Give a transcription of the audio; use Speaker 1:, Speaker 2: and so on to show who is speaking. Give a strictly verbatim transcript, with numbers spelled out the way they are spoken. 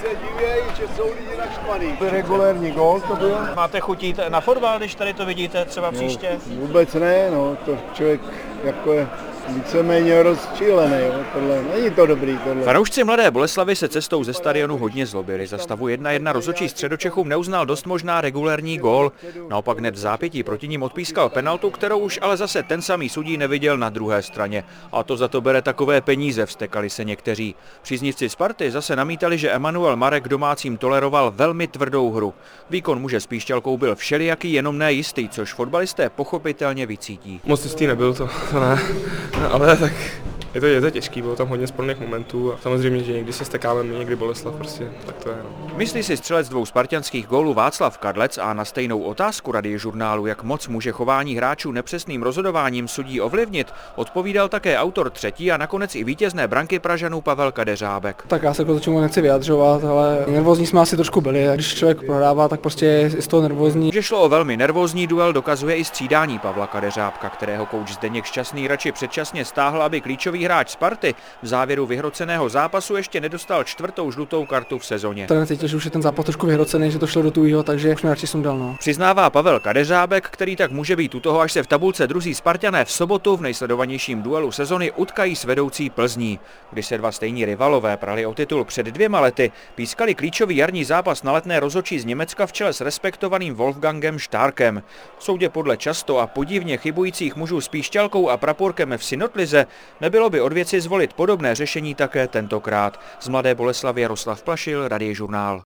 Speaker 1: se divějí, že jsou lidi naštvaný. Regulérní gól to byl.
Speaker 2: Máte chutít na fotbal, když tady to vidíte třeba příště?
Speaker 1: No, vůbec ne, no, to člověk jako je víceméně rozčílený, jo, tohle, není to dobrý tohle.
Speaker 3: Fanoušci Mladé Boleslavi se cestou ze stadionu hodně zlobili. Za stavu jedna jedna rozhodčí Středočechům neuznal dost možná regulérní gól. Naopak hned v zápětí proti ním odpískal penaltu, kterou už ale zase ten samý sudí neviděl na druhé straně. A to za to bere takové peníze, vztekali se někteří. Příznivci Sparty zase namítali, že Emanuel Marek domácím toleroval velmi tvrdou hru. Výkon muže s Píšťalkou byl všelijaký, jenom nejistý, což fotbalisté pochopitelně vycítí.
Speaker 4: Moc jistý nebyl to, to ne. Ale tak je to, je to těžký, bylo tam hodně sporných momentů a samozřejmě, že někdy se stekáme my, někdy Boleslav, prostě tak to je. No.
Speaker 3: Myslí si střelec dvou spartanských gólů Václav Kadlec a na stejnou otázku Radiožurnálu, jak moc může chování hráčů nepřesným rozhodováním sudí ovlivnit, odpovídal také autor třetí a nakonec i vítězné branky Pražanů Pavel Kadeřábek.
Speaker 5: Tak já se k tomu nechci vyjadřovat, ale nervózní jsme asi trošku byli, když člověk prohrává, tak prostě je z toho nervózní.
Speaker 3: Že šlo o velmi nervózní duel, dokazuje i střídání Pavla Kadeřábka, kterého kouč Zdeněk Šťastný radši předčasně stáhl, aby klíčový hráč Sparty v závěru vyhroceného zápasu ještě nedostal čtvrtou žlutou kartu v sezóně.
Speaker 5: Ten cítil, že už je ten zápas trošku vyhrocený, že to šlo do tujího, takže už mě radši sundal. No.
Speaker 3: Přiznává Pavel Kadeřábek, který tak může být u toho, až se v tabulce druzí Spartané v sobotu v nejsledovanějším duelu sezony utkají s vedoucí Plzní. Když se dva stejní rivalové prali o titul před dvěma lety, pískali klíčový jarní zápas na Letné rozhodčí z Německa v čele s respektovaným Wolfgangem Starkem. V soudě podle často a podivně chybujících mužů s Píšťalkou a praporkem v Synotlize nebylo by od věci zvolit podobné řešení také tentokrát. Z Mladé Boleslavy Jaroslav Plašil, Radiožurnál.